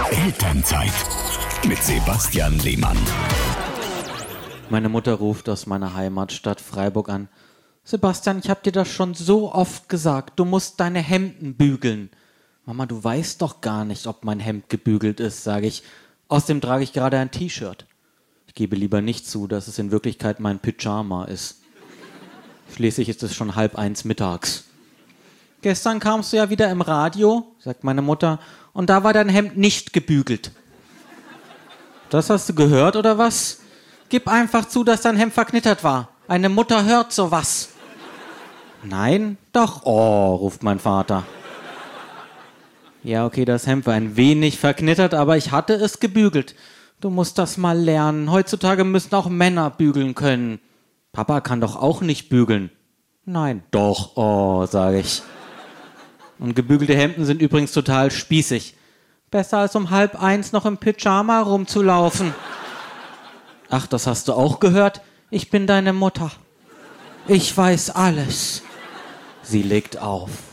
Elternzeit mit Sebastian Lehmann. Meine Mutter ruft aus meiner Heimatstadt Freiburg an. Sebastian, ich hab dir das schon so oft gesagt. Du musst deine Hemden bügeln. Mama, du weißt doch gar nicht, ob mein Hemd gebügelt ist, sage ich. Außerdem trage ich gerade ein T-Shirt. Ich gebe lieber nicht zu, dass es in Wirklichkeit mein Pyjama ist. Schließlich ist es schon 12:30 mittags. Gestern kamst du ja wieder im Radio, sagt meine Mutter, und da war dein Hemd nicht gebügelt. Das hast du gehört, oder was? Gib einfach zu, dass dein Hemd verknittert war. Eine Mutter hört sowas. Nein? Doch. Oh, ruft mein Vater. Ja, okay, das Hemd war ein wenig verknittert, aber ich hatte es gebügelt. Du musst das mal lernen. Heutzutage müssen auch Männer bügeln können. Papa kann doch auch nicht bügeln. Nein. Doch. Oh, sage ich. Und gebügelte Hemden sind übrigens total spießig. Besser als um 12:30 noch im Pyjama rumzulaufen. Ach, das hast du auch gehört? Ich bin deine Mutter. Ich weiß alles. Sie legt auf.